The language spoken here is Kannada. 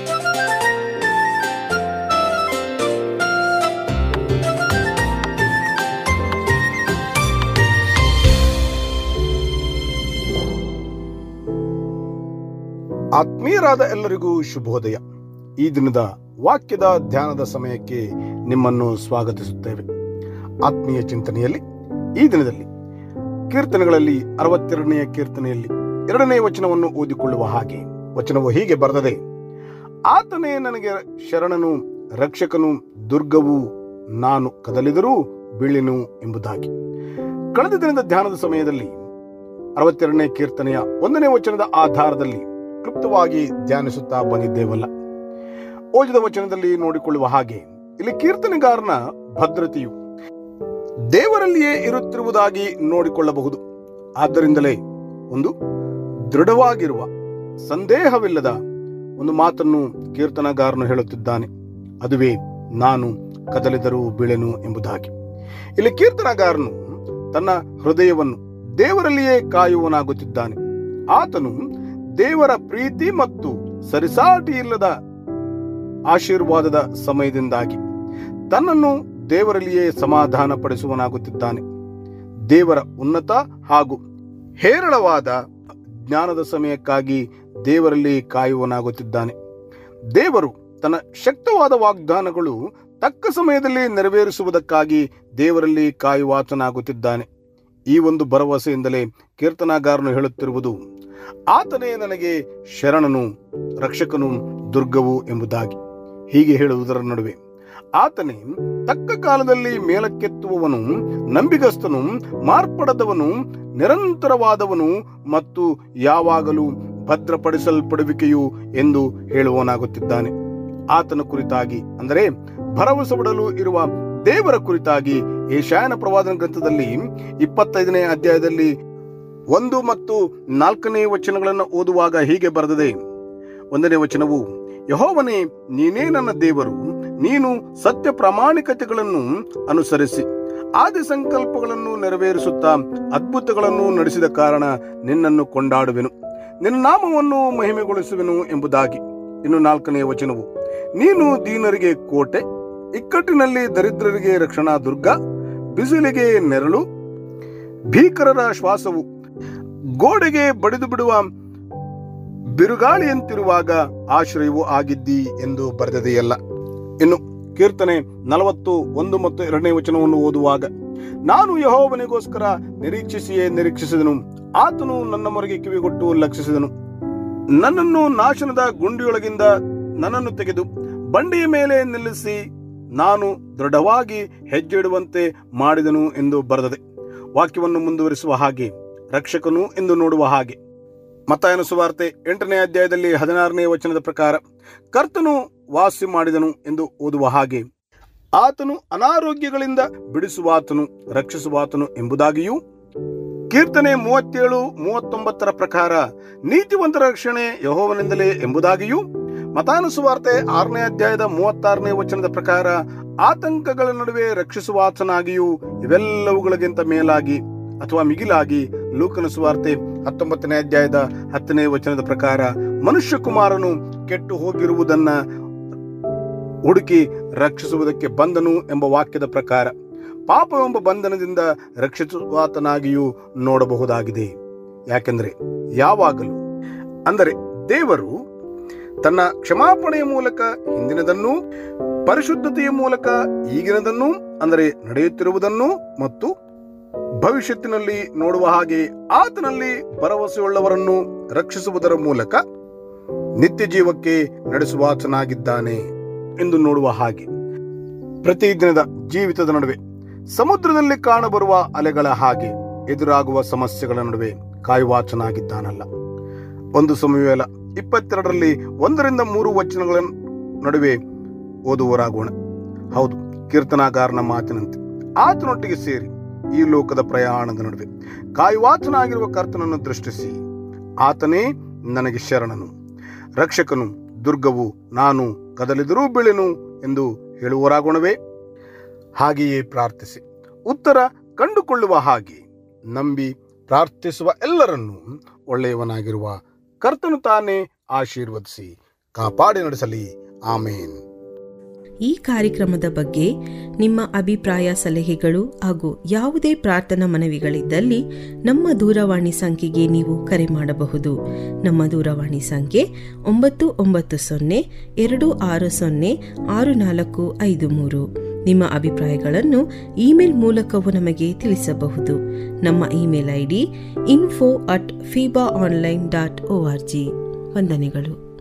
ಆತ್ಮೀಯರಾದ ಎಲ್ಲರಿಗೂ ಶುಭೋದಯ. ಈ ದಿನದ ವಾಕ್ಯದ ಧ್ಯಾನದ ಸಮಯಕ್ಕೆ ನಿಮ್ಮನ್ನು ಸ್ವಾಗತಿಸುತ್ತೇವೆ. ಆತ್ಮೀಯ ಚಿಂತನೆಯಲ್ಲಿ ಈ ದಿನದಲ್ಲಿ ಕೀರ್ತನೆಗಳಲ್ಲಿ 62ನೇ ಕೀರ್ತನೆಯಲ್ಲಿ 2ನೇ ವಚನವನ್ನು ಓದಿಕೊಳ್ಳುವ ಹಾಗೆ ವಚನವು ಹೀಗೆ ಬರೆದದೆ: ಆತನೇ ನನಗೆ ಶರಣನು, ರಕ್ಷಕನು, ದುರ್ಗವು, ನಾನು ಕದಲಿದರೂ ಬೀಳೆನು ಎಂಬುದಾಗಿ. ಕಳೆದ ದಿನದ ಧ್ಯಾನದ ಸಮಯದಲ್ಲಿ 62ನೇ ಕೀರ್ತನೆಯ 1ನೇ ವಚನದ ಆಧಾರದಲ್ಲಿ ಕ್ಲುಪ್ತವಾಗಿ ಧ್ಯಾನಿಸುತ್ತಾ ಬಂದಿದ್ದೇವಲ್ಲ. ಓದಿದ ವಚನದಲ್ಲಿ ನೋಡಿಕೊಳ್ಳುವ ಹಾಗೆ ಇಲ್ಲಿ ಕೀರ್ತನೆಗಾರನ ಭದ್ರತೆಯು ದೇವರಲ್ಲಿಯೇ ಇರುತ್ತಿರುವುದಾಗಿ ನೋಡಿಕೊಳ್ಳಬಹುದು. ಆದ್ದರಿಂದಲೇ ಒಂದು ದೃಢವಾಗಿರುವ, ಸಂದೇಹವಿಲ್ಲದ ಒಂದು ಮಾತನ್ನು ಕೀರ್ತನಗಾರನು ಹೇಳುತ್ತಿದ್ದಾನೆ. ಅದುವೇ ನಾನು ಕದಲಿದರೂ ಬೀಳೆನು ಎಂಬುದಾಗಿ. ಇಲ್ಲಿ ಕೀರ್ತನಗಾರನು ತನ್ನ ಹೃದಯವನ್ನು ದೇವರಲ್ಲಿಯೇ ಕಾಯುವನಾಗುತ್ತಿದ್ದಾನೆ. ಆತನು ದೇವರ ಪ್ರೀತಿ ಮತ್ತು ಸರಿಸಾಟಿ ಇಲ್ಲದ ಆಶೀರ್ವಾದದ ಸಮಯದಿಂದಾಗಿ ತನ್ನನ್ನು ದೇವರಲ್ಲಿಯೇ ಸಮಾಧಾನ ಪಡಿಸುವನಾಗುತ್ತಿದ್ದಾನೆ. ದೇವರ ಉನ್ನತ ಹಾಗೂ ಹೇರಳವಾದ ಜ್ಞಾನದ ಸಮಯಕ್ಕಾಗಿ ದೇವರಲ್ಲಿ ಕಾಯುವನಾಗುತ್ತಿದ್ದಾನೆ. ದೇವರು ತನ್ನ ಶಕ್ತವಾದ ವಾಗ್ದಾನಗಳು ತಕ್ಕ ಸಮಯದಲ್ಲಿ ನೆರವೇರಿಸುವುದಕ್ಕಾಗಿ ದೇವರಲ್ಲಿ ಕಾಯುವಾತನಾಗುತ್ತಿದ್ದಾನೆ. ಈ ಒಂದು ಭರವಸೆಯಿಂದಲೇ ಕೀರ್ತನಗಾರನು ಹೇಳುತ್ತಿರುವುದು, ಆತನೇ ನನಗೆ ಶರಣನು, ರಕ್ಷಕನು, ದುರ್ಗವು ಎಂಬುದಾಗಿ. ಹೀಗೆ ಹೇಳುವುದರ ನಡುವೆ ಆತನೇ ತಕ್ಕ ಕಾಲದಲ್ಲಿ ಮೇಲಕ್ಕೆತ್ತುವವನು, ನಂಬಿಗಸ್ತನು, ಮಾರ್ಪಡದವನು, ನಿರಂತರವಾದವನು ಮತ್ತು ಯಾವಾಗಲೂ ಭದ್ರಪಡಿಸಲ್ಪಡುವಿಕೆಯು ಎಂದು ಹೇಳುವನಾಗುತ್ತಿದ್ದಾನೆ. ಆತನ ಕುರಿತಾಗಿ, ಅಂದರೆ ಭರವಸೆ ಬಿಡಲು ಇರುವ ದೇವರ ಕುರಿತಾಗಿ ಯೆಶಾಯನ ಪ್ರವಾದನ ಗ್ರಂಥದಲ್ಲಿ 25ನೇ ಅಧ್ಯಾಯದಲ್ಲಿ 1 ಮತ್ತು 4ನೇ ವಚನಗಳನ್ನು ಓದುವಾಗ ಹೀಗೆ ಬರೆದಿದೆ. 1ನೇ ವಚನವು, ಯೆಹೋವನೇ, ನೀನೇ ನನ್ನ ದೇವರು, ನೀನು ಸತ್ಯ ಪ್ರಾಮಾಣಿಕತೆಗಳನ್ನು ಅನುಸರಿಸಿ ಆದಿ ಸಂಕಲ್ಪಗಳನ್ನು ನೆರವೇರಿಸುತ್ತಾ ಅದ್ಭುತಗಳನ್ನು ನಡೆಸಿದ ಕಾರಣ ನಿನ್ನನ್ನು ಕೊಂಡಾಡುವೆನು, ನಿನ್ನ ನಾಮವನ್ನು ಮಹಿಮೆಗೊಳಿಸುವೆನು ಎಂಬುದಾಗಿ. ಇನ್ನು 4ನೇ ವಚನವು, ನೀನು ದೀನರಿಗೆ ಕೋಟೆ, ಇಕ್ಕಟ್ಟಿನಲ್ಲಿ ದರಿದ್ರರಿಗೆ ರಕ್ಷಣಾ ದುರ್ಗ, ಬಿಸಿಲಿಗೆ ನೆರಳು, ಭೀಕರರ ಶ್ವಾಸವು, ಗೋಡೆಗೆ ಬಡಿದು ಬಿಡುವ ಬಿರುಗಾಳಿಯಂತಿರುವಾಗ ಆಶ್ರಯವೂ ಆಗಿದ್ದಿ ಎಂದು ಬರೆದದೆಯಲ್ಲ. ಇನ್ನು ಕೀರ್ತನೆ 41 ಮತ್ತು 2ನೇ ವಚನವನ್ನು ಓದುವಾಗ, ನಾನು ಯೆಹೋವನಿಗೋಸ್ಕರ ನಿರೀಕ್ಷಿಸಿದನು, ಆತನು ನನ್ನ ಮೊರೆಗೆ ಕಿವಿಗೊಟ್ಟು ಲಕ್ಷಿಸಿದನು. ನನ್ನನ್ನು ನಾಶನದ ಗುಂಡಿಯೊಳಗಿಂದ ನನ್ನನ್ನು ತೆಗೆದು ಬಂಡೆಯ ಮೇಲೆ ನಿಲ್ಲಿಸಿ ನಾನು ದೃಢವಾಗಿ ಹೆಜ್ಜೆ ಇಡುವಂತೆ ಮಾಡಿದನು ಎಂದು ಬರೆದದೆ. ವಾಕ್ಯವನ್ನು ಮುಂದುವರಿಸುವ ಹಾಗೆ, ರಕ್ಷಕನು ಎಂದು ನೋಡುವ ಹಾಗೆ ಮತ್ತಾಯನ ಸುವಾರ್ತೆ 8ನೇ ಅಧ್ಯಾಯದಲ್ಲಿ 16ನೇ ವಚನದ ಪ್ರಕಾರ ಕರ್ತನು ವಾಸಿ ಮಾಡಿದನು ಎಂದು ಓದುವ ಹಾಗೆ, ಆತನು ಅನಾರೋಗ್ಯಗಳಿಂದ ಬಿಡಿಸುವಾತನು, ರಕ್ಷಿಸುವಾತನು ಎಂಬುದಾಗಿಯೂ, ಕೀರ್ತನೆ 37-39 ಪ್ರಕಾರ ನೀತಿವಂತರ ರಕ್ಷಣೆ ಯೆಹೋವನಿಂದಲೇ ಎಂಬುದಾಗಿಯೂ, ಮತ್ತಾಯನ ಸುವಾರ್ತೆ 6ನೇ ಅಧ್ಯಾಯದ 36ನೇ ವಚನದ ಪ್ರಕಾರ ಆತಂಕಗಳ ನಡುವೆ ರಕ್ಷಿಸುವಾತನಾಗಿಯೂ, ಇವೆಲ್ಲವುಗಳಿಗಿಂತ ಮೇಲಾಗಿ ಅಥವಾ ಮಿಗಿಲಾಗಿ ಲೂಕನ ಸುವಾರ್ತೆ 19ನೇ ಅಧ್ಯಾಯದ 10ನೇ ವಚನದ ಪ್ರಕಾರ ಮನುಷ್ಯ ಕುಮಾರನು ಕೆಟ್ಟು ಹೋಗಿರುವುದನ್ನ ಹುಡುಕಿ ರಕ್ಷಿಸುವುದಕ್ಕೆ ಬಂದನು ಎಂಬ ವಾಕ್ಯದ ಪ್ರಕಾರ ಪಾಪವೆಂಬ ಬಂಧನದಿಂದ ರಕ್ಷಿಸುವಾತನಾಗಿಯೂ ನೋಡಬಹುದಾಗಿದೆ. ಯಾಕೆಂದರೆ ಯಾವಾಗಲೂ, ಅಂದರೆ ದೇವರು ತನ್ನ ಕ್ಷಮಾಪಣೆಯ ಮೂಲಕ ಹಿಂದಿನದನ್ನು, ಪರಿಶುದ್ಧತೆಯ ಮೂಲಕ ಈಗಿನದನ್ನು, ಅಂದರೆ ನಡೆಯುತ್ತಿರುವುದನ್ನು ಮತ್ತು ಭವಿಷ್ಯತ್ತಿನಲ್ಲಿ ನೋಡುವ ಹಾಗೆ ಆತನಲ್ಲಿ ಭರವಸೆಯುಳ್ಳವರನ್ನು ರಕ್ಷಿಸುವುದರ ಮೂಲಕ ನಿತ್ಯ ಜೀವಕ್ಕೆ ನಡೆಸುವಾತನಾಗಿದ್ದಾನೆ ಎಂದು ನೋಡುವ ಹಾಗೆ ಪ್ರತಿದಿನದ ಜೀವಿತದ ನಡುವೆ ಸಮುದ್ರದಲ್ಲಿ ಕಾಣಬರುವ ಅಲೆಗಳ ಹಾಗೆ ಎದುರಾಗುವ ಸಮಸ್ಯೆಗಳ ನಡುವೆ ಕಾಯುವಾತನಾಗಿದ್ದಾನಲ್ಲ. 1 ಸಮುವೇಲ 22ರಲ್ಲಿ 1-3 ವಚನಗಳ ನಡುವೆ ಓದುವರಾಗೋಣ. ಹೌದು, ಕೀರ್ತನಾಗಾರನ ಮಾತಿನಂತೆ ಆತನೊಟ್ಟಿಗೆ ಸೇರಿ ಈ ಲೋಕದ ಪ್ರಯಾಣದ ನಡುವೆ ಕಾಯುವಾತನಾಗಿರುವ ಕರ್ತನನ್ನು ದೃಷ್ಟಿಸಿ, ಆತನೇ ನನಗೆ ಶರಣನು, ರಕ್ಷಕನು, ದುರ್ಗವು, ನಾನು ಕದಲಿದರೂ ಬೀಳೆನು ಎಂದು ಹೇಳುವರಾಗೋಣವೇ? ಹಾಗೆಯೇ ಪ್ರಾರ್ಥಿಸಿ ಉತ್ತರ ಕಂಡುಕೊಳ್ಳುವ ಹಾಗೆ ನಂಬಿ ಪ್ರಾರ್ಥಿಸುವ ಎಲ್ಲರನ್ನೂ ಒಳ್ಳೆಯವನಾಗಿರುವ ಕರ್ತನು ತಾನೇ ಆಶೀರ್ವದಿಸಿ ಕಾಪಾಡಿ ನಡೆಸಲಿ. ಆಮೇನ್. ಈ ಕಾರ್ಯಕ್ರಮದ ಬಗ್ಗೆ ನಿಮ್ಮ ಅಭಿಪ್ರಾಯ, ಸಲಹೆಗಳು ಹಾಗೂ ಯಾವುದೇ ಪ್ರಾರ್ಥನಾ ಮನವಿಗಳಿದ್ದಲ್ಲಿ ನಮ್ಮ ದೂರವಾಣಿ ಸಂಖ್ಯೆಗೆ ನೀವು ಕರೆ ಮಾಡಬಹುದು. ನಮ್ಮ ದೂರವಾಣಿ ಸಂಖ್ಯೆ 9960-260-6453. ನಿಮ್ಮ ಅಭಿಪ್ರಾಯಗಳನ್ನು ಇಮೇಲ್ ಮೂಲಕವೂ ನಮಗೆ ತಿಳಿಸಬಹುದು. ನಮ್ಮ ಇಮೇಲ್ ID info@fibaonline.org. ವಂದನೆಗಳು.